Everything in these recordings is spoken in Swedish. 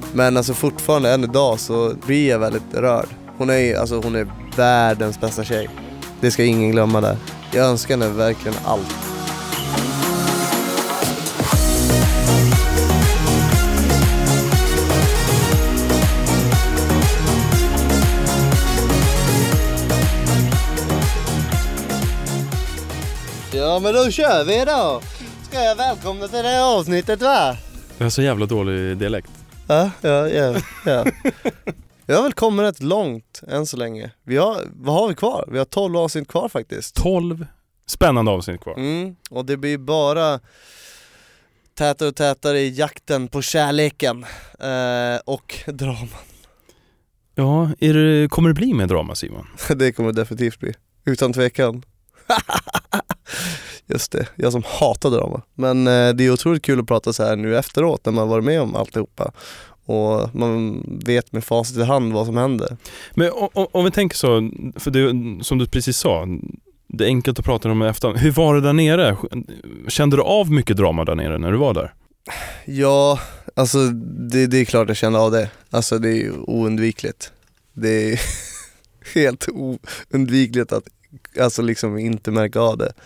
Men alltså fortfarande än idag så blir jag väldigt rörd. Hon är världens bästa tjej. Det ska ingen glömma där. Jag önskar henne verkligen allt. Ja, men då kör vi då. Ska jag välkomna till det här avsnittet, va? Jag har så jävla dålig dialekt. Ja. Jag har väl kommit rätt långt än så länge. Vad har vi kvar? Vi har 12 avsnitt kvar faktiskt. 12 spännande avsnitt kvar. Och det blir bara tätare och tätare i jakten på kärleken och draman. Ja, kommer det bli med drama, Simon? Det kommer det definitivt bli. Utan tvekan. Just det, jag som hatar drama. Men det är otroligt kul att prata så här nu efteråt när man varit med om alltihopa. Och man vet med facit i hand vad som händer. Men om vi tänker så, för det, som du precis sa, det är enkelt att prata om efter. Hur var det där nere? Kände du av mycket drama där nere när du var där? Ja, alltså det är klart jag kände av det. Alltså det är ju oundvikligt. Det är helt oundvikligt att alltså liksom inte märka av det.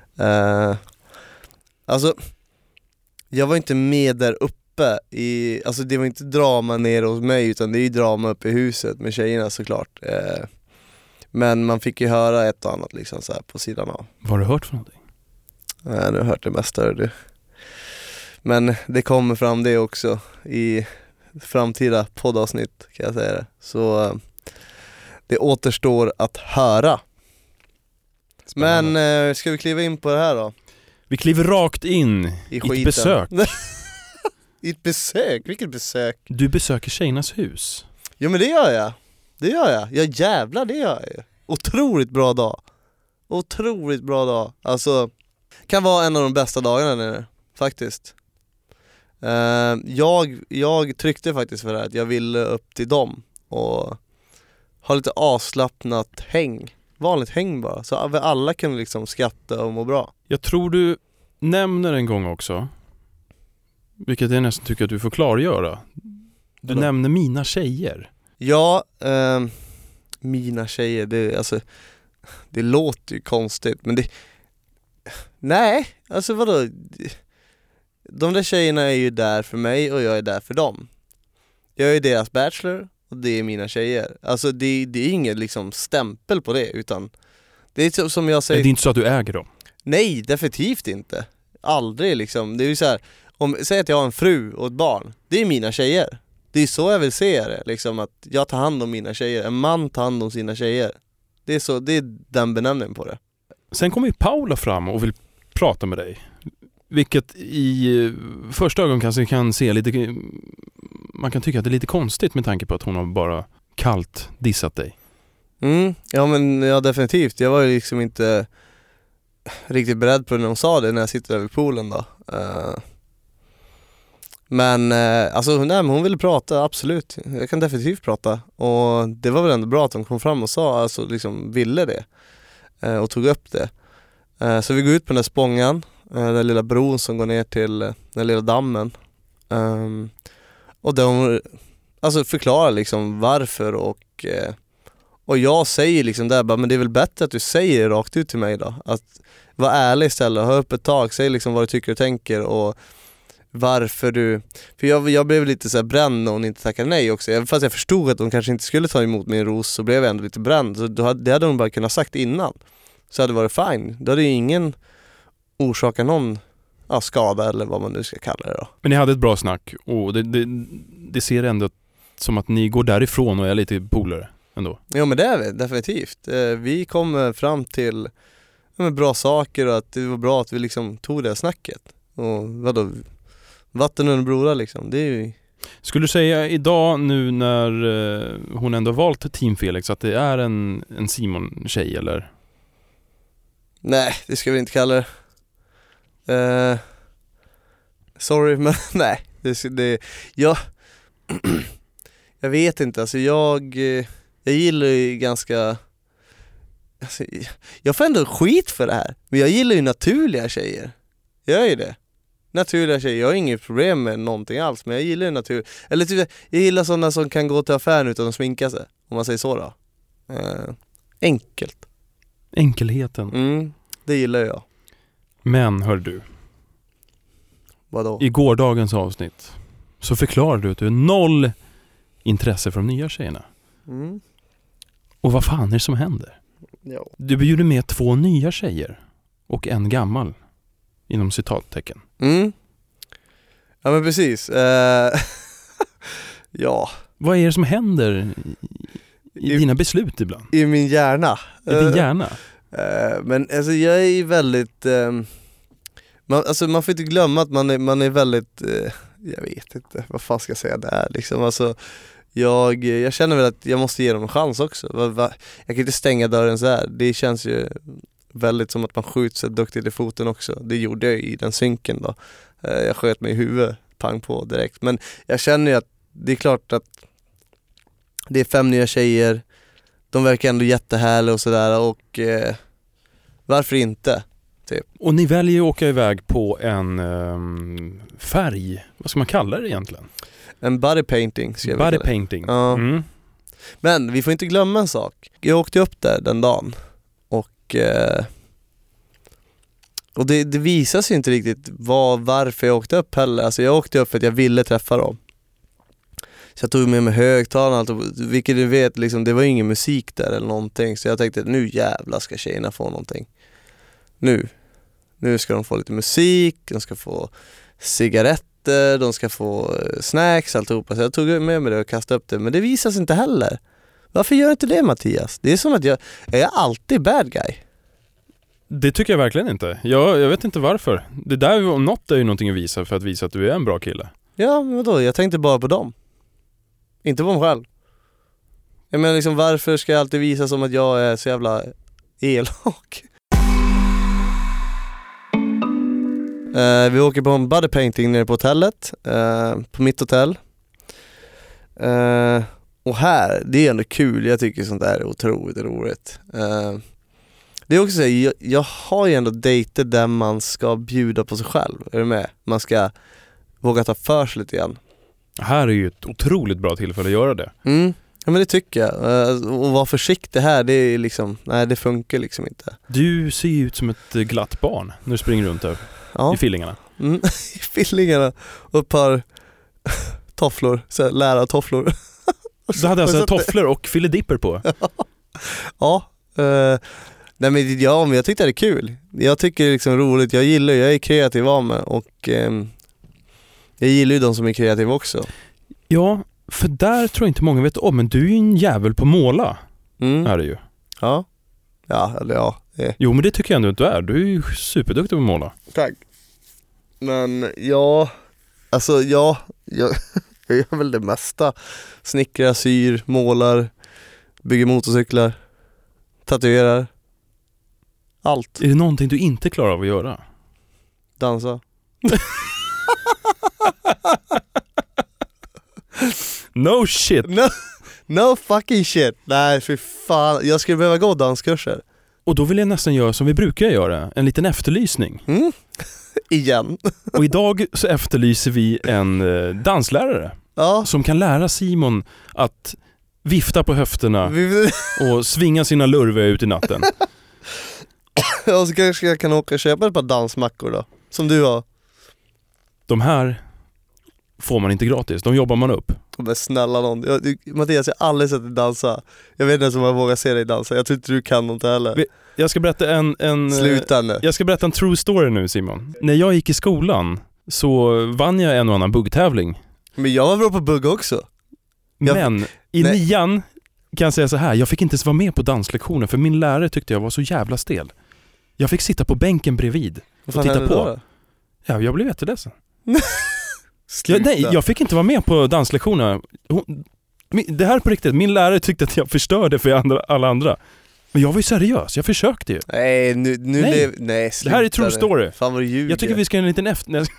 Alltså jag var inte med där uppe alltså det var inte drama nere hos mig, utan det är ju drama uppe i huset med tjejerna såklart. Men man fick ju höra ett och annat liksom så här på sidan av. Vad har du hört för någonting? Nu har jag hört det mesta. Men det kommer fram det också i framtida poddavsnitt, kan jag säga det. Så det återstår att höra. Spännande. Men ska vi kliva in på det här då? Vi kliver rakt in i ett besök. I ett besök? Vilket besök? Du besöker tjejernas hus. Jo, men det gör jag. Ja, jävlar, det gör jag. Otroligt bra dag. Alltså, kan vara en av de bästa dagarna nu, faktiskt. Jag tryckte faktiskt för det här att jag ville upp till dem och ha lite avslappnat häng. Vanligt häng bara, så alla kan liksom skratta och må bra. Jag tror du nämner en gång också, vilket jag nästan tycker att du får klargöra. Du nämner mina tjejer. Ja, mina tjejer, det låter ju konstigt, men nej, alltså vadå? De där tjejerna är ju där för mig och jag är där för dem. Jag är deras bachelor och det är mina tjejer. Alltså det är ingen liksom stämpel på det, utan det är som jag säger. Det är inte så att du äger dem? Nej, definitivt inte. Aldrig liksom. Det är ju så här, säg att jag har en fru och ett barn. Det är mina tjejer. Det är så jag vill se det, liksom, att jag tar hand om mina tjejer. En man tar hand om sina tjejer. Det är den benämningen på det. Sen kommer ju Paula fram och vill prata med dig. Vilket i första ögonkastet kan se lite... Man kan tycka att det är lite konstigt med tanke på att hon har bara kallt dissat dig. Ja, definitivt. Jag var ju liksom inte riktigt beredd på det när hon sa det, när jag sitter där vid poolen då. Men hon ville prata, absolut. Jag kan definitivt prata. Och det var väl ändå bra att hon kom fram och sa, alltså liksom ville det. Och tog upp det. Så vi går ut på den där spångan, den lilla bron som går ner till den lilla dammen. Och de förklarar liksom varför, och jag säger liksom där bara, men det är väl bättre att du säger det rakt ut till mig då. Att vara ärlig istället, ha upp ett tag, säg liksom vad du tycker och tänker och varför du... För jag blev lite så här bränd när hon inte tackade nej också. Även fast jag förstod att hon kanske inte skulle ta emot min ros, så blev jag ändå lite bränd. Så det hade hon bara kunnat sagt innan. Så hade det varit fine. Då hade ju ingen orsakat någon skada eller vad man nu ska kalla det då. Men ni hade ett bra snack och det ser ändå som att ni går därifrån och är lite polare ändå. Ja, men det är vi, definitivt. Vi kom fram till bra saker och att det var bra att vi liksom tog det snacket. Och vadå? Vatten under broar liksom, det är ju... Skulle du säga idag nu när hon ändå valt Team Felix att det är en Simon-tjej eller? Nej, det ska vi inte kalla det. Sorry, men nej. Jag vet inte, alltså jag gillar ju ganska... Alltså, jag får ändå skit för det här. Men jag gillar ju naturliga tjejer. Jag gör ju det. naturliga tjejer. Jag har inget problem med någonting alls, men jag gillar natur. Eller typ, jag gillar sådana som kan gå till affären utan att sminka sig, om man säger så då. Enkelt. Enkelheten. Det gillar jag. Men hör du, Vadå? i gårdagens avsnitt så förklarar du att du är 0 intresse för de nya tjejerna. Och vad fan är det som händer? Ja. Du bjuder med 2 nya tjejer och en gammal, inom citattecken. Ja men precis. Ja. Vad är det som händer i dina beslut ibland? I min hjärna. I din hjärna? Men alltså jag är väldigt... man får inte glömma att man är väldigt... jag vet inte, vad fan ska jag säga där liksom. Alltså, jag känner väl att jag måste ge dem en chans också. Jag kan inte stänga dörren så här. Det känns ju väldigt som att man skjuter sig duktigt i foten också. Det gjorde jag i den synken då. Jag sköt mig i huvudet, pang på direkt. Men jag känner ju att det är klart att det är 5 nya tjejer. De verkar ändå jättehärliga och sådär. Och varför inte? Typ. Och ni väljer att åka iväg på en färg. Vad ska man kalla det egentligen? En body painting. Body painting. Ja. Men vi får inte glömma en sak. Jag åkte upp där den dagen. Och det visar sig inte riktigt varför jag åkte upp heller. Alltså jag åkte upp för att jag ville träffa dem. Så jag tog med mig högtalarna, vilket du vet, liksom, det var ingen musik där eller någonting. Så jag tänkte, nu jävlar ska tjejerna få någonting. Nu ska de få lite musik, de ska få cigaretter, de ska få snacks, alltihopa. Så jag tog med mig det och kastade upp det. Men det visar sig inte heller. Varför gör inte det, Mattias? Det är som att jag är alltid bad guy. Det tycker jag verkligen inte. Jag vet inte varför. Det där om något är ju någonting att visa för att visa att du är en bra kille. Ja, men vadå? Jag tänkte bara på dem. Inte på mig själv. Jag menar liksom, varför ska jag alltid visa som att jag är så jävla elak? Vi åker på en body painting nere på hotellet. På mitt hotell. Och här, det är ändå kul. Jag tycker sånt där är otroligt roligt. Det är också så, jag har ju ändå dejter där man ska bjuda på sig själv. Är du med? Man ska våga ta för sig lite grann. Här är ju ett otroligt bra tillfälle att göra det. Ja men det tycker jag. Och vara försiktig här, det är liksom, nej det funkar liksom inte. Du ser ju ut som ett glatt barn när du springer runt där i fillingarna. I fillingarna och ett par tofflor, så här, lärartofflor. Du hade alltså tofflor och filidipper på? Ja. Nej men jag tyckte det är kul. Jag tycker det är liksom roligt. Jag är kreativ av mig och jag gillar ju de som är kreativa också. Ja, för där tror jag inte många vet om, men du är ju en jävel på måla. Är det ju. Ja. Ja, eller ja. Jo, men det tycker jag ändå att du är. Du är ju superduktig på att måla. Tack. Men ja, alltså jag gör väl det mesta. Snickrar, syr, målar, bygger motorcyklar, tatuerar. Allt. Är det någonting du inte klarar av att göra? Dansa. No shit. No fucking shit. Nej, för fan. Jag skulle behöva gå danskurser. Och då vill jag nästan göra som vi brukar göra. En liten efterlysning. Igen. Och idag så efterlyser vi en danslärare. Ja. Som kan lära Simon att vifta på höfterna och svinga sina lurvar ut i natten. Och så kanske jag kan åka och köpa ett par dansmackor då. Som du har. De här får man inte gratis. De jobbar man upp. Men snälla någon. Mattias, jag har aldrig sett dig dansa. Jag vet inte ens om jag vågar se dig dansa. Jag tror inte du kan något heller. Jag ska berätta Sluta nu. Jag ska berätta en true story nu, Simon. När jag gick i skolan så vann jag en och annan buggtävling. Men jag var bra på bugg också. Men i 9:an kan jag säga så här. Jag fick inte ens vara med på danslektionen för min lärare tyckte jag var så jävla stel. Jag fick sitta på bänken bredvid och titta på. Då? Ja, jag blev jätteledsen. Jag fick inte vara med på danslektionerna. Det här är på riktigt. Min lärare tyckte att jag förstörde för alla andra. Men jag var ju seriös. Jag försökte ju. Nej, nej, det här är true story. Fan vad du ljuger. Jag tycker vi ska göra en liten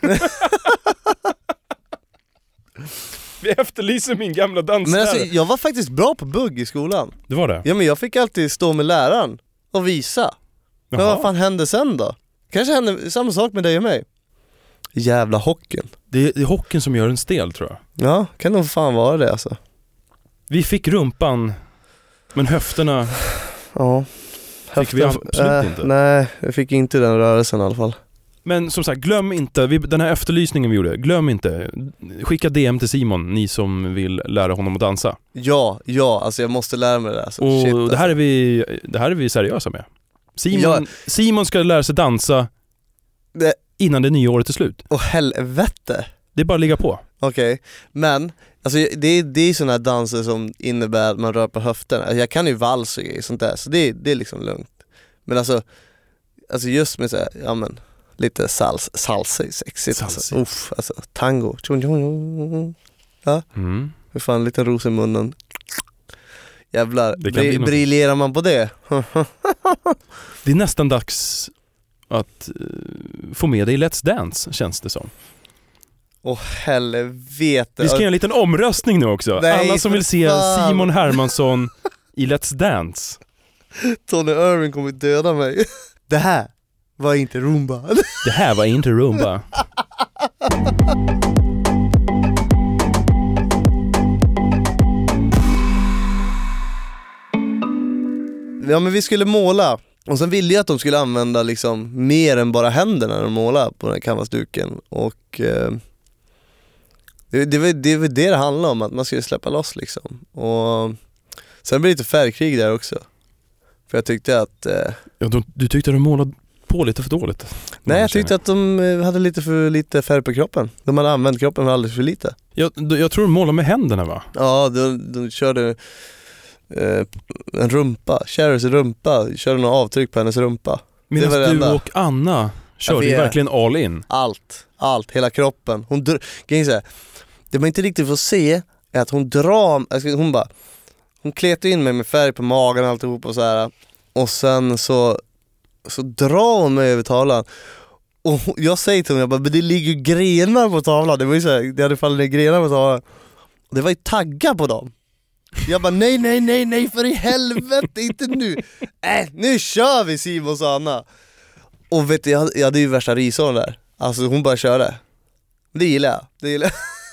Vi efterlyser min gamla danslärare. Men alltså, jag var faktiskt bra på bugg i skolan. Det var det? Ja, men jag fick alltid stå med läraren och visa. Men vad fan hände sen då? Kanske hände samma sak med dig och mig. jävla hockeyn. Det är hockeyn som gör en stel, tror jag. Ja, kan nog fan vara det alltså. Vi fick rumpan, men höfterna Ja. fick vi absolut inte. Nej, jag fick inte den rörelsen i alla fall. Men som sagt, glöm inte, den här efterlysningen vi gjorde, glöm inte, skicka DM till Simon, ni som vill lära honom att dansa. Ja, alltså jag måste lära mig det där. Alltså, Och shit, det alltså. här är vi seriösa med. Simon ska lära sig dansa innan det nya året är slut. Åh helvete. Det är bara att ligga på. Okej, men alltså, det är sådana här danser som innebär att man rör på höfterna. Alltså, jag kan ju vals och sånt där, så det är liksom lugnt. Men alltså just med så här, ja men lite salsa är sexigt. Salsa. Alltså tango. Ja. Hur fan, en liten ros i munnen. Jävlar, briljerar man på det? Det är nästan dags att få med dig i Let's Dance, känns det som. Åh helvete. Vi ska göra en liten omröstning nu också. Nej, alla som vill se Simon Hermansson i Let's Dance. Tony Irving kommer döda mig. Det här var inte rumba. Det här var inte rumba. Ja, men vi skulle måla. Och sen ville jag att de skulle använda liksom mer än bara händerna när de målar på den här canvasduken. Och det var det handlade om, att man skulle släppa loss liksom. Och sen blev det lite färgkrig där också. För jag tyckte att... Du tyckte att de målade på lite för dåligt? Nej, jag tyckte att de hade lite för lite färg på kroppen. De hade använt kroppen alldeles för lite. Jag tror de målade med händerna, va? Ja, de körde en rumpa, Cherys rumpa, körde några avtryck på hennes rumpa. Medan du och Anna körde ju verkligen all in. Allt, hela kroppen. Det man inte riktigt får se är att hon drar, hon kletar in mig med färg på magen och alltihop och så här. Och sen så drar hon mig över tavlan. Och jag säger till henne, men det ligger ju grenar på tavlan. Det var ju så här, det hade fallit ner grenar på tavlan. Och det var ju taggar på dem. Jag bara nej för i helvete, inte nu. Nu kör vi, Simon, sa Anna. Och vet du, jag hade ju värsta risån där. Alltså hon bara körde. Det gillar jag.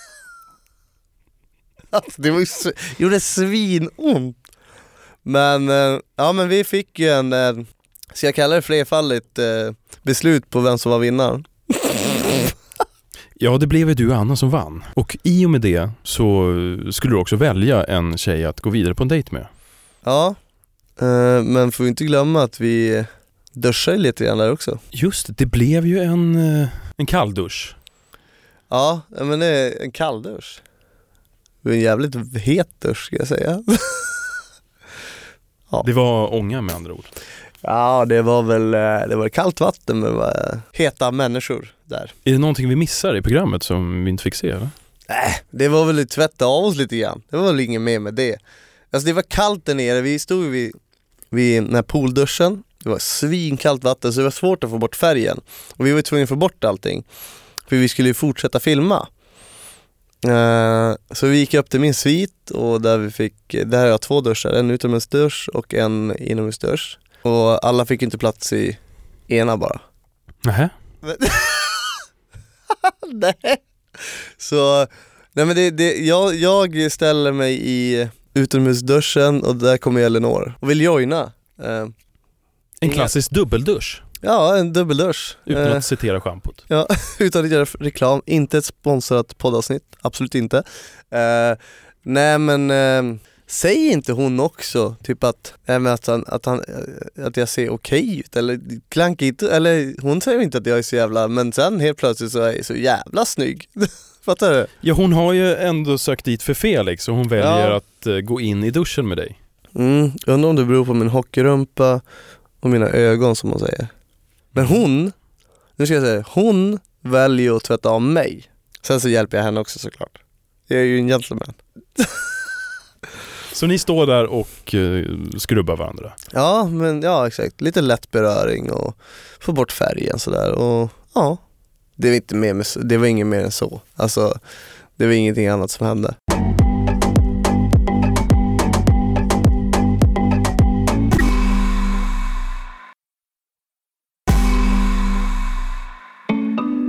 Alltså, det var gjorde svinont. Men men vi fick ju en ska jag kalla det flerfaldigt beslut på vem som var vinnaren. Ja, det blev ju du och Anna som vann. Och i och med det så skulle du också välja en tjej att gå vidare på en dejt med. Ja, men får vi inte glömma att vi duschade lite grann där också. Just det blev ju en kalldusch. Ja, men det är en kalldusch. Det var en jävligt het dusch, ska jag säga. Ja. Det var ånga med andra ord. Ja, det var kallt vatten med heta människor där. Är det någonting vi missar i programmet som vi inte fick se, eller? Nej, det var väl att tvätta av oss lite grann. Det var väl inget mer med det. Alltså det var kallt där nere, vi stod vid den här poolduschen. Det var svinkallt vatten så det var svårt att få bort färgen. Och vi var tvungna att få bort allting. För vi skulle ju fortsätta filma. Så vi gick upp till min svit och där har jag 2 duschar. En utomhusdusch och en inomhusdusch. Och alla fick inte plats i ena bara. Nähä? Nej. Så nej, men jag ställer mig i utomhusduschen och där kommer Elinor och vill joina. En klassisk dubbeldusch. Ja, en dubbeldusch. Utan att citera schampot. Ja, utan att göra reklam. Inte ett sponsrat poddavsnitt. Absolut inte. Nej, men säg inte hon också typ att jag ser okej ut eller klankigt, eller hon säger inte att jag är så jävla, men sen helt plötsligt så är jag så jävla snygg. Fattar du? Ja, hon har ju ändå sökt dit för Felix och hon väljer att gå in i duschen med dig. Undrar om det beror på min hockeyrumpa och mina ögon, som man säger. Men hon väljer att tvätta av mig. Sen så hjälper jag henne också, såklart. Jag är ju en gentleman. Så ni står där och skrubbar varandra? Ja, exakt. Lite lätt beröring och få bort färgen sådär. Och ja, det var inget mer än så. Alltså, det var ingenting annat som hände.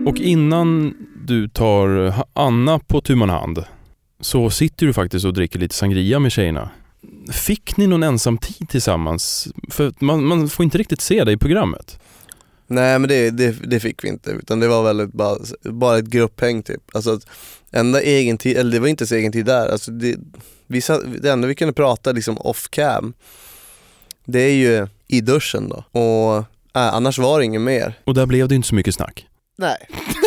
Och innan du tar Anna på tu man hand så sitter du faktiskt och dricker lite sangria med tjejerna. Fick ni någon ensam tid tillsammans? För man får inte riktigt se det i programmet. Nej, men det fick vi inte, utan det var väldigt bara ett grupphäng typ. Alltså enda egen tid, eller det var inte så egen tid där. Alltså det enda vi kunde prata liksom off cam, det är ju i duschen då. Och annars var det inget mer. Och där blev det inte så mycket snack. Nej.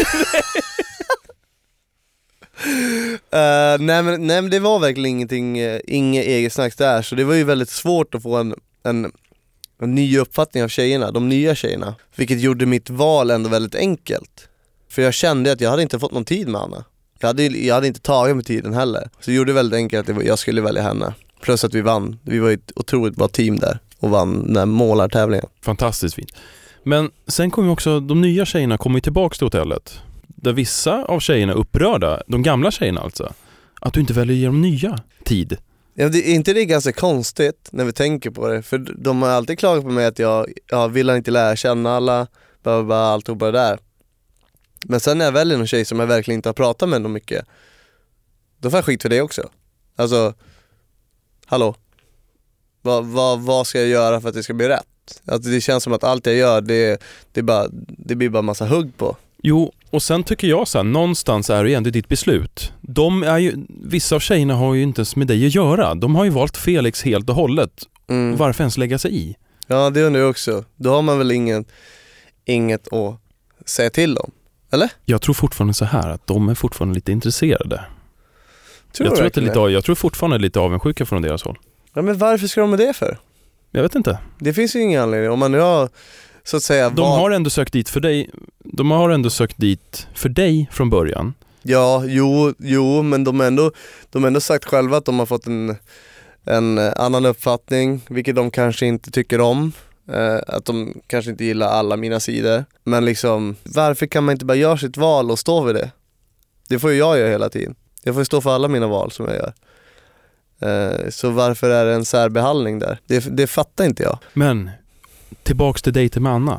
Nej men det var verkligen inget eget snack där. Så det var ju väldigt svårt att få en ny uppfattning av tjejerna, de nya tjejerna. Vilket gjorde mitt val ändå väldigt enkelt. För jag kände att jag hade inte fått någon tid med Anna. Jag hade inte tagit mig tiden heller. Så det gjorde väldigt enkelt att jag skulle välja henne. Plus att vi vann. Vi var ett otroligt bra team där och vann den här målartävlingen. Fantastiskt fint. Men sen kom ju också, de nya tjejerna kommer ju tillbaka till hotellet. Där vissa av tjejerna är upprörda, de gamla tjejerna alltså, att du inte väljer att ge dem nya tid. Ja, det är inte det ganska konstigt när vi tänker på det? För de har alltid klagat på mig att jag vill inte lära känna alla, bara allt det där. Men sen när jag väljer någon tjej som jag verkligen inte har pratat med någon mycket, då får jag skit för det också. Alltså, hallå? Vad ska jag göra för att det ska bli rätt? Alltså det känns som att allt jag gör, det blir bara massa hugg på. Jo, och sen tycker jag så här, någonstans är det ändå ditt beslut. Vissa av tjejerna har ju inte ens med dig att göra. De har ju valt Felix helt och hållet. Varför ens lägga sig i? Ja, det undrar jag också. Då har man väl inget att säga till om, eller? Jag tror fortfarande så här att de är fortfarande lite intresserade. Jag tror fortfarande lite avundsjuka från deras håll. Ja, men varför ska de med det för? Jag vet inte. Det finns ju ingen anledning. Om man nu har, så att säga... De har ändå sökt dit för dig. De har ändå sökt dit för dig från början. Ja, jo, men de har ändå sagt själva att de har fått en annan uppfattning, vilket de kanske inte tycker om. Att de kanske inte gillar alla mina sidor. Men liksom, varför kan man inte bara göra sitt val och stå vid det? Det får ju jag göra hela tiden. Jag får stå för alla mina val som jag gör. Så varför är det en särbehandling där? Det fattar inte jag. Men, tillbaks till dejten med Anna.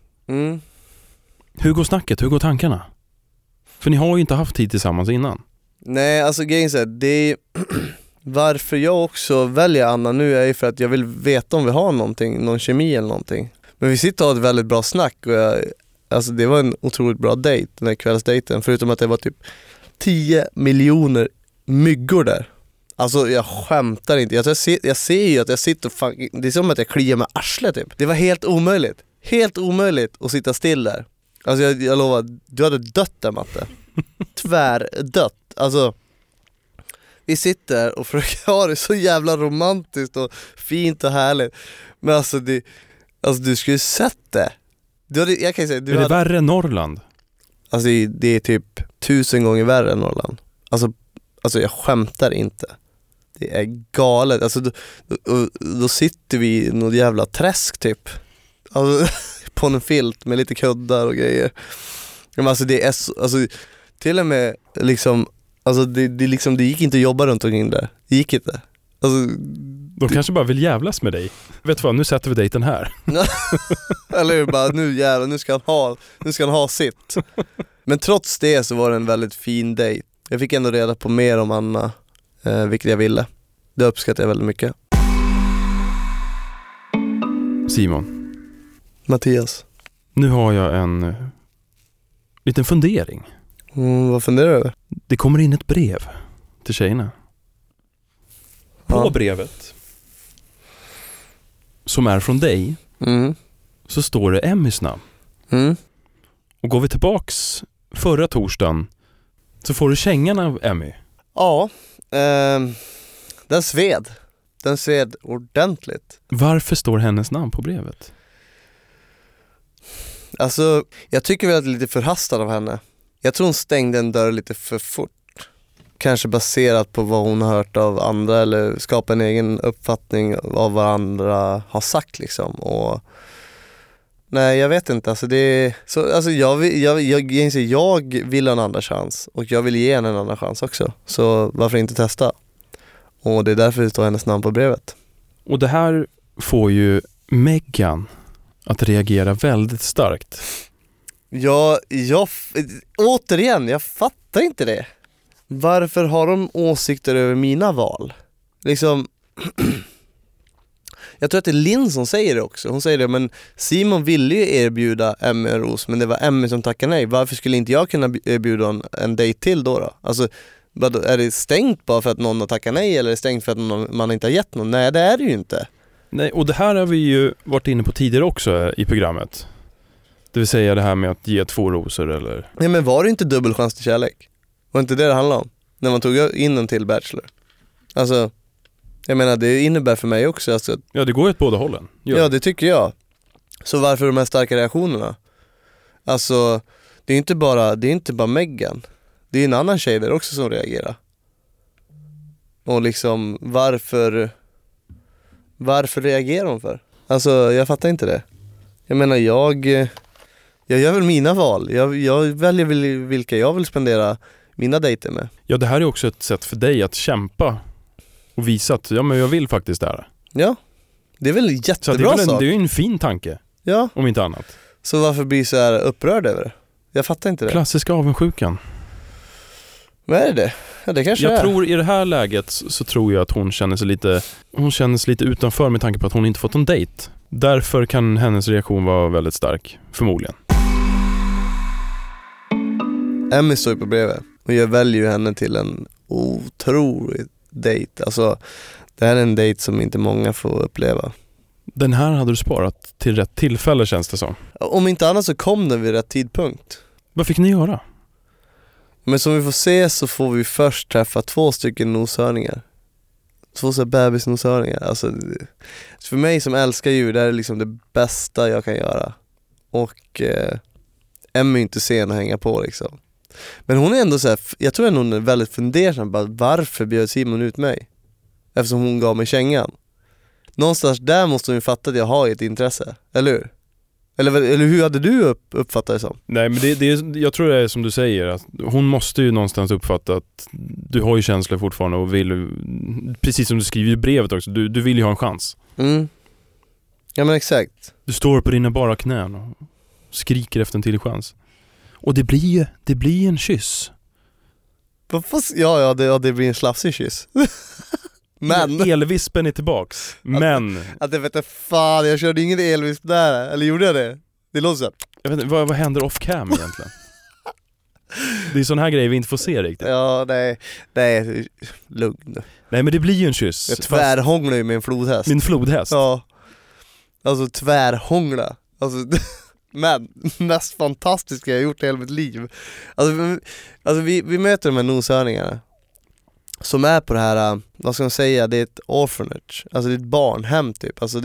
Hur går snacket? Hur går tankarna? För ni har ju inte haft tid tillsammans innan. Nej, alltså grejen är det är varför jag också väljer Anna nu är ju för att jag vill veta om vi har någon kemi eller någonting. Men vi sitter och har ett väldigt bra snack och alltså det var en otroligt bra dejt, den här kvällsdejten. Förutom att det var typ 10 miljoner myggor där. Alltså jag skämtar inte. Jag ser ju att jag sitter det är som att jag kliar med arslet typ. Det var helt omöjligt. Helt omöjligt att sitta still där. Alltså jag lovar, du hade dött där, Matte. Tvärdött. Alltså vi sitter och försöker ha det så jävla romantiskt och fint och härligt. Men alltså du skulle sett det. Jag kan säga, är det värre än Norrland? Alltså det är typ 1000 gånger värre än Norrland. Alltså jag skämtar inte. Det är galet. Alltså då sitter vi i något jävla träsk typ. Alltså, på en filt med lite kuddar och grejer. Men alltså det är alltså till och med liksom alltså det gick inte att jobba runt omkring där. Det gick inte. Alltså de kanske bara vill jävlas med dig. Vet du vad, nu sätter vi dejten här. Eller hur, bara nu jävlar, nu ska han ha sitt. Men trots det så var det en väldigt fin dejt. Jag fick ändå reda på mer om Anna, vilket jag ville. Det uppskattar jag väldigt mycket. Simon. Mattias. Nu har jag en liten fundering. Vad funderar du över? Det kommer in ett brev till tjejerna. På brevet, som är från dig, så står det Emmys namn. Och går vi tillbaks förra torsdagen så får du kängan av Emmy. Ja, den sved ordentligt. Varför står hennes namn på brevet? Alltså, jag tycker väl att det är lite förhastad av henne. Jag tror hon stängde en dörr lite för fort. Kanske baserat på vad hon har hört av andra eller skapa en egen uppfattning av vad andra har sagt liksom. Och nej, jag vet inte. Alltså jag vill ha en andra chans och jag vill ge henne en andra chans också. Så varför inte testa? Och det är därför det står hennes namn på brevet. Och det här får ju Meghan att reagera väldigt starkt. Återigen, jag fattar inte det. Varför har de åsikter över mina val? Liksom jag tror att det är Linn som säger det också. Hon säger det, men Simon ville ju erbjuda Emmy en ros, men det var Emmy som tackade nej. Varför skulle inte jag kunna erbjuda en dejt till då? Alltså, är det stängt bara för att någon har tackat nej, eller är det stängt för att man inte har gett någon? Nej, det är det ju inte. Nej, och det här har vi ju varit inne på tidigare också i programmet. Det vill säga det här med att ge 2 rosor eller... Nej, men var det inte dubbel chans till kärlek? Var inte det handlade om? När man tog in en till Bachelor. Alltså, jag menar, det innebär för mig också alltså, ja, det går ju åt båda hållen. Ja, det tycker jag. Så varför de här starka reaktionerna? Alltså, det är inte bara Meghan. Det är en annan tjej där också som reagerar. Och liksom, varför reagerar hon för? Alltså, jag fattar inte det. Jag menar, jag gör väl mina val. Jag väljer vilka jag vill spendera mina dejter med. Ja, det här är också ett sätt för dig att kämpa och visa att men jag vill faktiskt det här. Ja, det är väl en jättebra sak. Det är ju en fin tanke, ja. Om inte annat. Så varför blir så här upprörd över det? Jag fattar inte det. Klassiska avundsjukan. Vad är det? Ja, det kanske jag tror i det här läget så tror jag att hon känner sig lite utanför med tanke på att hon inte fått en dejt. Därför kan hennes reaktion vara väldigt stark, förmodligen. Emmy står ju på bredvid och jag väljer ju henne till en otrolig dejt. Alltså, det här är en dejt som inte många får uppleva. Den här hade du sparat till rätt tillfälle, känns det som. Om inte annat så kom den vid rätt tidpunkt. Vad fick ni göra? Men som vi får se så får vi först träffa 2 stycken noshörningar. 2 så bebisnoshörningar. Alltså, för mig som älskar djur, det är liksom det bästa jag kan göra. Och Emmy är inte sen att hänga på liksom. Men hon är ändå så här, jag tror att hon är väldigt fundersam på varför bjöd Simon ut mig. Eftersom hon gav mig kängan. Någonstans där måste hon ju fatta att jag har ett intresse, eller hur? Eller hur hade du uppfattat det som? Nej, men jag tror det är som du säger, att hon måste ju någonstans uppfatta att du har ju känslor fortfarande och vill, precis som du skriver i brevet också, du vill ju ha en chans. Mm. Ja, men exakt. Du står på dina bara knän och skriker efter en till chans. Och det blir en kyss. Ja, det blir en slafsig kyss. Men elvispen är tillbaks. Men att det vet jag fan, jag körde ingen elvisp där. Eller gjorde jag det? Det låter så. Jag vet inte, vad händer off cam egentligen? Det är sån här grejer vi inte får se riktigt. Ja, nej, lugn. Nej, men det blir ju en kyss. Jag tvärhånglar ju med en flodhäst. Min flodhäst? Ja. Alltså tvärhångla. Alltså, men mest fantastiska jag gjort i hela mitt liv. Alltså vi möter de här noshörningarna som är på det här, vad ska man säga, det är ett orphanage. Alltså det är ett barnhem typ. Alltså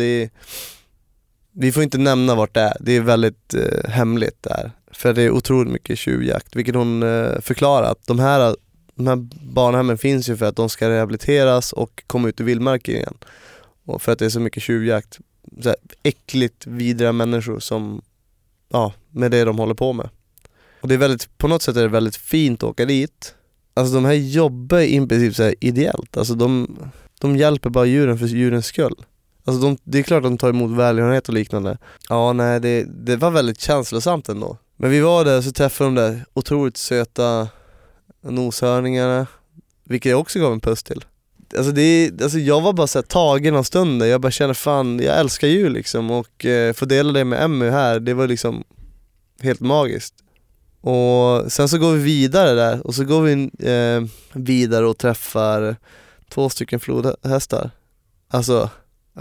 vi får inte nämna vart det är. Det är väldigt hemligt där. För det är otroligt mycket tjuvjakt. Vilket hon förklarar att de här barnhemmen finns ju för att de ska rehabiliteras och komma ut i vildmarken igen. Och för att det är så mycket tjuvjakt. Så här, äckligt vidriga människor som, ja, med det de håller på med. Och det är väldigt, på något sätt är det väldigt fint att åka dit. Alltså de här jobbar i princip så här ideellt. Alltså de hjälper bara djuren för djurens skull. Alltså det är klart att de tar emot välgörenhet och liknande. Ja, nej, det var väldigt känslosamt ändå. Men vi var där så träffade de där otroligt söta noshörningarna, vilket jag också gav en puss till. Alltså jag var bara så här tagen av stunden. Jag bara känner fan, jag älskar djur liksom. Och få dela det med Emmy här, det var liksom helt magiskt. Och sen så går vi vidare där. Och så går vi vidare och träffar 2 stycken flodhästar. Alltså,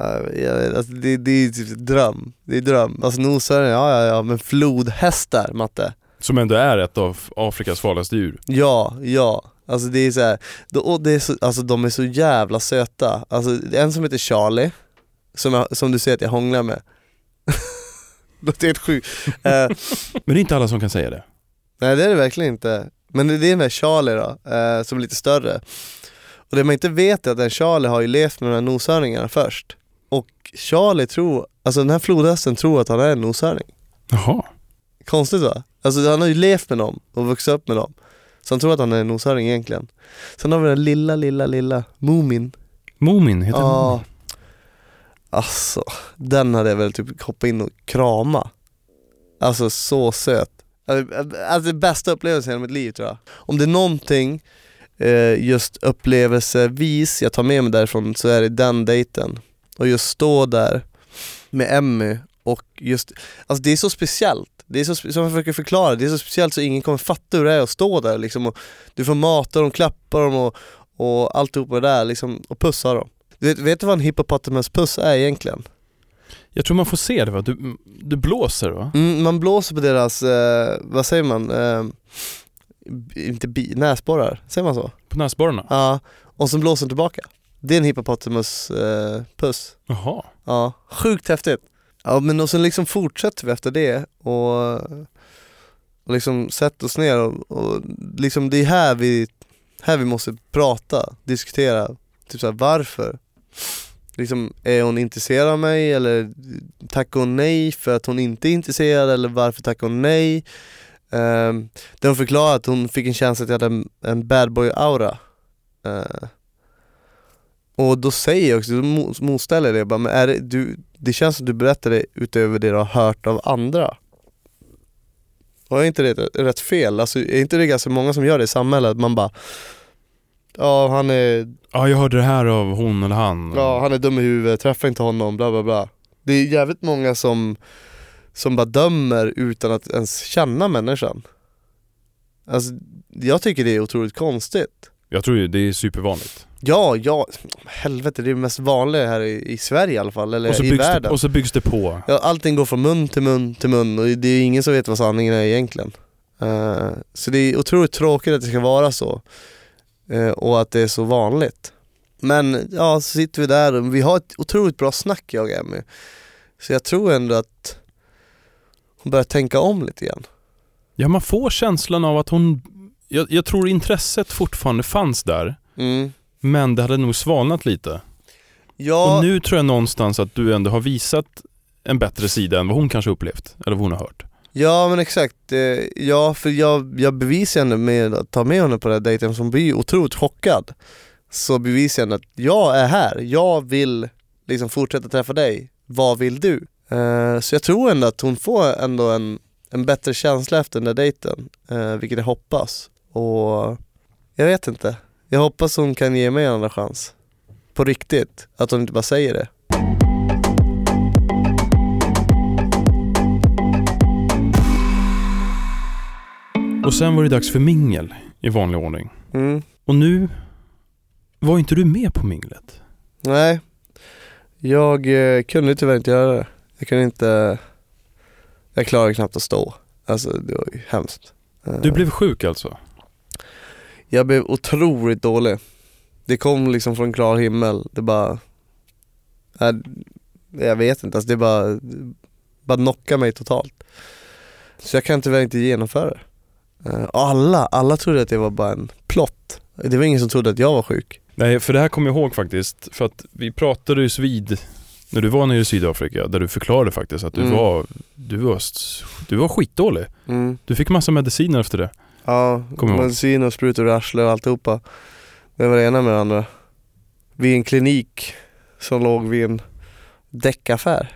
det är typ dröm. Det är dröm. Alltså noshörningar, ja, men flodhästar, Matte. Som ändå är ett av Afrikas farligaste djur. Ja. Alltså det är så här, alltså de är så jävla söta. Alltså en som heter Charlie, som du säger att jag hånglar med. Det är helt sjukt. Men det är inte alla som kan säga det. Nej, det är det verkligen inte. Men det är den här Charlie då, som är lite större. Och det man inte vet är att den Charlie har ju levt med de här noshörningarna först. Och Charlie alltså den här flodhästen tror att han är en noshörning. Jaha. Konstigt va? Alltså han har ju levt med dem och vuxit upp med dem. Så han tror att han är en noshörning egentligen. Sen har vi den lilla Moomin. Moomin heter den. Alltså, den hade jag väl typ hoppat in och krama. Alltså så söt. Alltså det bästa upplevelsen i mitt liv tror jag. Om det är någonting just upplevelsevis jag tar med mig därifrån, så är det den dejten. Och just stå där med Emmy och just, alltså det är så speciellt. Det är så, som jag försöker förklara, det är så speciellt så ingen kommer fatta hur det är att stå där liksom, och du får mata dem, klappa dem och alltihop det där liksom, och pussa dem. Vet du vad en hippopotamuspuss är egentligen? Jag tror man får se det, va? Du blåser, va? Man blåser på deras, vad säger man? Inte näsborrar, säger man så? På näsborrarna? Ja, och så blåser tillbaka. Det är en hippopotamuspuss. Jaha. Ja, sjukt häftigt. Ja, men och sen liksom fortsätter vi efter det och liksom sätter oss ner och liksom det är här vi måste prata, diskutera, typ såhär, varför? Liksom, är hon intresserad av mig, eller tackar hon nej för att hon inte är intresserad, eller varför tackar hon nej? De förklarar att hon fick en känsla att jag hade en bad boy aura. Och då säger jag också, då motställer det, bara, men det känns som du berättar det utöver det du har hört av andra. Och är inte det rätt fel? Alltså, är inte det ganska många som gör det i samhället? Man bara, ja han är... Ja, jag hörde det här av hon eller han. Ja, han är dum i huvudet, träffa inte honom, bla bla bla. Det är jävligt många som bara dömer utan att ens känna människan. Alltså, jag tycker det är otroligt konstigt. Jag tror ju det är supervanligt. Ja, helvete, det är det mest vanliga här i Sverige i alla fall, eller i världen. Och så byggs det på. Ja, allting går från mun till mun till mun, och det är ingen som vet vad sanningen är egentligen. Så det är otroligt tråkigt att det ska vara så. Och att det är så vanligt. Men ja, så sitter vi där och vi har ett otroligt bra snack, jag och Emmy. Så jag tror ändå att hon börjar tänka om lite grann. Ja, man får känslan av att hon... Jag tror intresset fortfarande fanns där. Men det hade nog svalnat lite. Ja. Och nu tror jag någonstans att du ändå har visat en bättre sida än vad hon kanske upplevt. Eller vad hon har hört. Ja, men exakt. Ja, för jag bevisar henne med att ta med henne på den här dejten, som blir otroligt chockad. Så bevisar henne att jag är här. Jag vill liksom fortsätta träffa dig. Vad vill du? Så jag tror ändå att hon får ändå en bättre känsla efter den där dejten. Vilket jag hoppas. Och jag vet inte. Jag hoppas hon kan ge mig en andra chans. På riktigt. Att hon inte bara säger det. Och sen var det dags för mingel i vanlig ordning. Och nu var inte du med på minglet. Nej. Jag kunde tyvärr inte göra det. Jag klarade knappt att stå. Alltså det var ju hemskt. Du blev sjuk alltså? Jag blev otroligt dålig. Det kom liksom från klar himmel. Det bara... Jag vet inte. Alltså det bara knockade mig totalt. Så jag kan tyvärr inte genomföra det. Alla trodde att det var bara en plott. Det var ingen som trodde att jag var sjuk. Nej, för det här kommer jag ihåg faktiskt. För att vi pratade ju vid när du var nere i Sydafrika, där du förklarade faktiskt att du var skitdålig. Du fick massa mediciner efter det. Ja, mediciner och sprutor och arsle och alltihopa. Det var det ena med det andra. Vid en klinik som låg vid en däckaffär.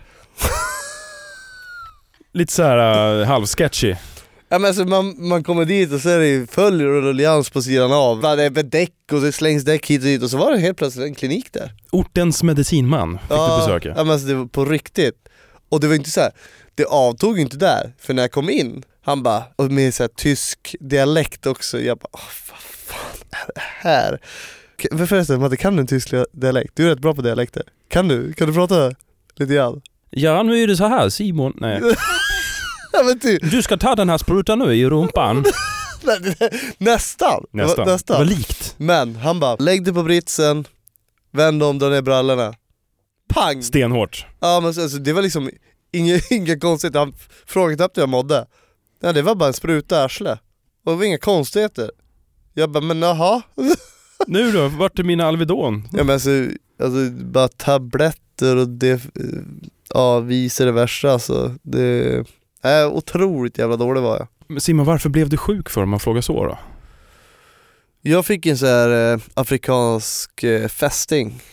Lite så här halvsketchy. Ja, men alltså man kommer dit och så är det följer och ruljans på sidan av. Det är däck och det slängs däck hit och dit, och så var det helt plötsligt en klinik där. Ortens medicinman fick du besöka. Ja, men alltså det var på riktigt. Och det var inte så här, det avtog inte där. För när jag kom in, han bara, och med så här tysk dialekt också. Jag bara, vad fan är det här? Men förresten, Matte, kan du en tysk dialekt? Du är rätt bra på dialekter. Kan du prata lite grann? Ja, nu är det så här, Simon. Nej. Ja, men du ska ta den här sprutan nu i rumpan. Nästan. Det var likt. Men han bara, lägg dig på britsen, vänd om, dra ner brallorna. Pang! Stenhårt. Ja, men alltså, det var liksom inga konstigt. Han frågade knappt hur jag mådde. Ja, det var bara en spruta arsle. Och det var inga konstigheter. Jag bara, men jaha. Nu då, vart är mina Alvedon? Ja, men alltså bara tabletter och det, ja, visar det värsta. Alltså. Det är otroligt jävla dålig var jag. Men Simon, varför blev du sjuk för, om man frågar så då? Jag fick en så här afrikansk fästing.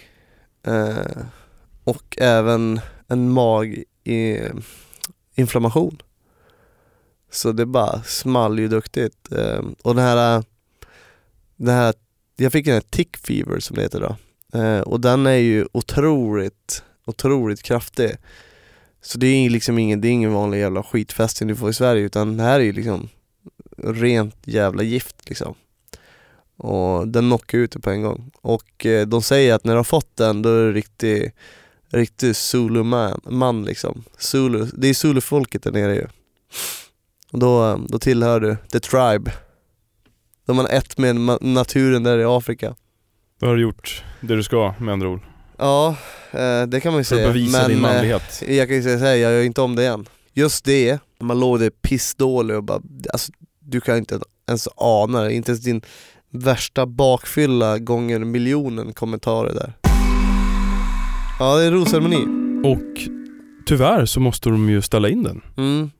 Och även en maginflammation. Så det bara small ju duktigt. Och den här jag fick en tick fever som det heter då. Och den är ju otroligt kraftig. Så det är liksom ingen vanlig jävla skitfästing du får i Sverige, utan det här är ju liksom rent jävla gift liksom. Och den knockar ut det på en gång. Och de säger att när du har fått den, då är det riktig Zulu-man liksom. Zulu, det är Zulu-folket där nere ju. Och då tillhör du the tribe. De är ett med naturen där i Afrika. Du har gjort det du ska, med andra ord. Ja, det kan man ju säga. För att bevisa din manlighet. Jag kan ju säga, jag gör inte om det igen. Just det, man låg det pissdålig och bara, alltså, du kan inte ens ana det. Inte ens din värsta bakfylla gånger miljonen kommentarer där. Ja, det är rosceremoni. Och tyvärr så måste de ju ställa in den. Mm.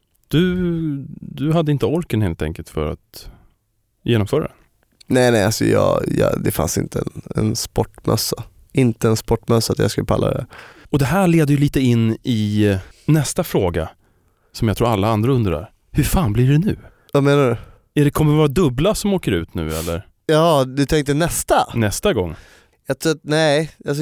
Du hade inte orken helt enkelt för att genomföra den. Nej, alltså det fanns inte en sportmössa. Inte en sportmössa att jag skulle palla det. Och det här leder ju lite in i nästa fråga som jag tror alla andra undrar. Hur fan blir det nu? Vad menar du? Kommer det vara dubbla som åker ut nu eller? Ja, du tänkte nästa gång? Jag tror att, nej, alltså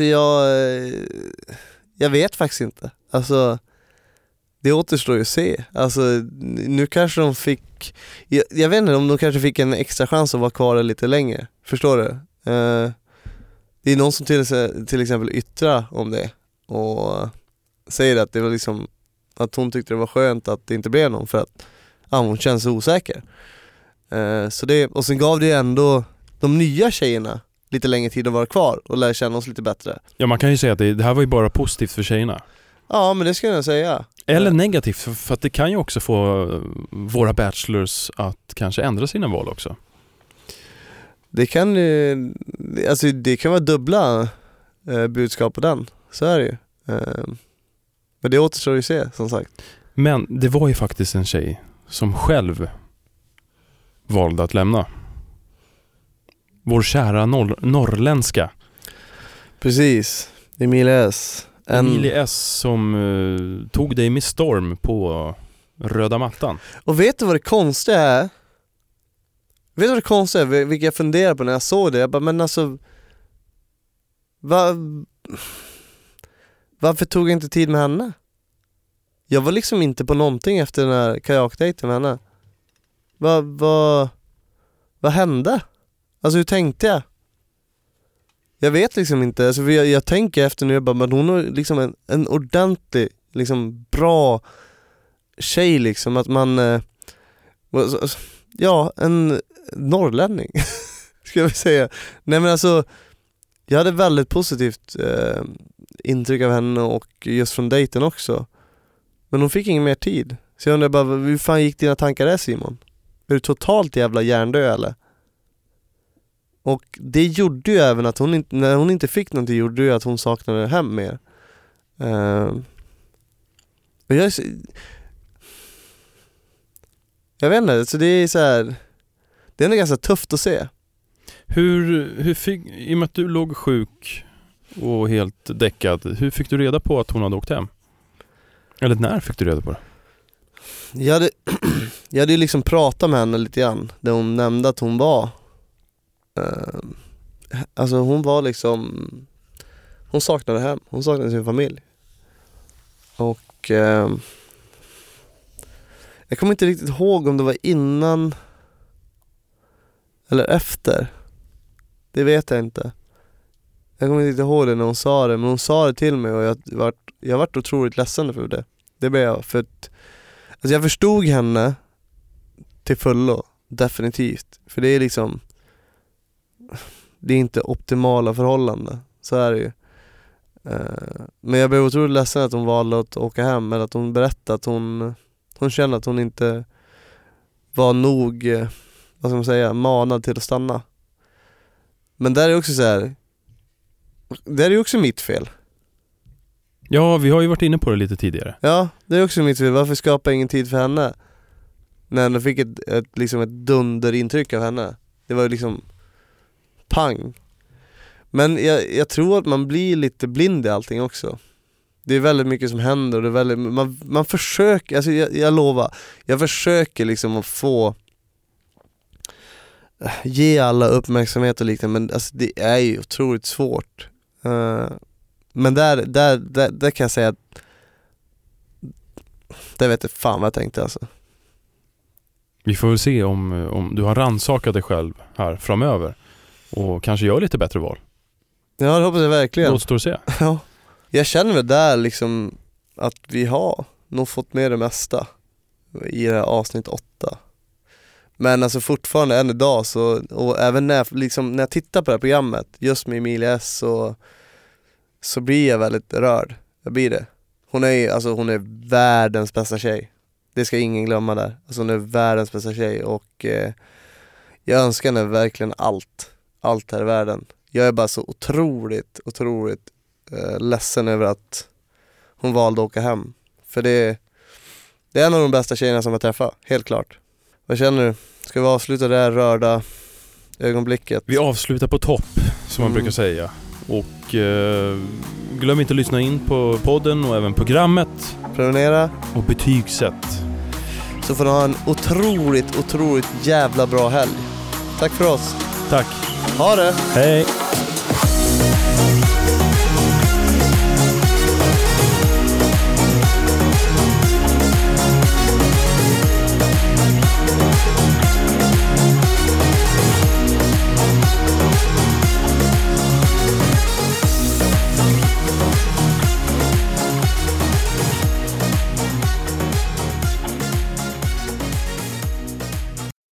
jag vet faktiskt inte. Alltså det återstår ju att se. Alltså nu kanske de fick, jag vet inte om de kanske fick en extra chans att vara kvar lite längre. Förstår du? Det är någon som till exempel yttrar om det och säger att det var liksom att hon tyckte det var skönt att det inte blev någon för att hon känns så osäker. Så det, och sen gav det ändå de nya tjejerna lite längre tid att vara kvar och lära känna oss lite bättre. Ja, man kan ju säga att det här var ju bara positivt för tjejerna. Ja, men det skulle jag säga. Eller negativt, för att det kan ju också få våra bachelors att kanske ändra sina val också. Det kan alltså det kan vara dubbla budskap på den. Så är det ju. Men det återstår ju att se, som sagt. Men det var ju faktiskt en tjej som själv valde att lämna. Vår kära norrländska. Precis. Emilie S. Emilie S som tog dig med storm på röda mattan. Och vet du vad det konstiga är? Vet du vad det konstiga är? Vilket jag funderar på när jag såg det. Jag bara, men alltså varför tog jag inte tid med henne? Jag var liksom inte på någonting efter den här kajakdejten med henne. Vad hände? Alltså hur tänkte jag? Jag vet liksom inte. Alltså, jag tänker efter nu, jag bara, men hon har liksom en ordentlig, liksom bra tjej liksom. Att man en norrlänning ska jag säga. Nej men alltså, jag hade väldigt positivt intryck av henne och just från dejten också. Men hon fick ingen mer tid. Så jag undrar bara, hur fan gick dina tankar där, Simon? Är du totalt jävla hjärndö eller? Och det gjorde ju även att när hon inte fick någonting, gjorde ju att hon saknade hem mer. Och jag vet inte, så det är så här, det är nog ganska tufft att se. Hur fick, i och med att du låg sjuk och helt däckad, hur fick du reda på att hon hade åkt hem? Eller när fick du reda på det? Jag hade liksom pratat med henne lite grann, där hon nämnde att hon var alltså hon var liksom, hon saknade hem, hon saknade sin familj. Och jag kommer inte riktigt ihåg om det var innan eller efter. Det vet jag inte. Jag kommer inte riktigt ihåg det när hon sa det, men hon sa det till mig och jag vart otroligt ledsen för det. Det blev jag, för att alltså jag förstod henne till fullo, definitivt. För det är liksom, det är inte optimala förhållanden, så är det ju. Men jag blev otroligt ledsen att hon valde att åka hem, eller att hon berättade att hon kände att hon inte var nog, vad ska man säga, manad till att stanna. Men där är också så här, det är ju också mitt fel. Ja, vi har ju varit inne på det lite tidigare. Ja, det är också mitt fel. Varför skapar jag ingen tid för henne? När jag fick ett dunderintryck av henne. Det var ju liksom pang. Men jag tror att man blir lite blind i allting också. Det är väldigt mycket som händer och det är väldigt, man försöker, alltså jag lovar, jag försöker liksom att få ge alla uppmärksamhet och liknande, men alltså det är ju otroligt svårt. Men där kan jag säga att det vet jag fan vad jag tänkte alltså. Vi får väl se om du har rannsakat dig själv här framöver och kanske gör lite bättre val. Ja, det hoppas jag verkligen. Låt stå och se. Ja. Jag känner väl där liksom att vi har nog fått med det mesta i det här avsnitt 8. Men alltså fortfarande än idag så, och även när jag tittar på det här programmet just med Emilia S så blir jag väldigt rörd. Jag blir det. Hon är världens bästa tjej. Det ska ingen glömma där. Alltså hon är världens bästa tjej och jag önskar henne verkligen allt här i världen. Jag är bara så otroligt ledsen över att hon valde att åka hem. För det är en av de bästa tjejerna som jag träffat, helt klart. Vad känner du? Ska vi avsluta det här rörda ögonblicket? Vi avslutar på topp, som man brukar säga. Och glöm inte att lyssna in på podden och även programmet. Prenumerera. Och betygsätt. Så får ni ha en otroligt jävla bra helg. Tack för oss. Tack. Ha det. Hej.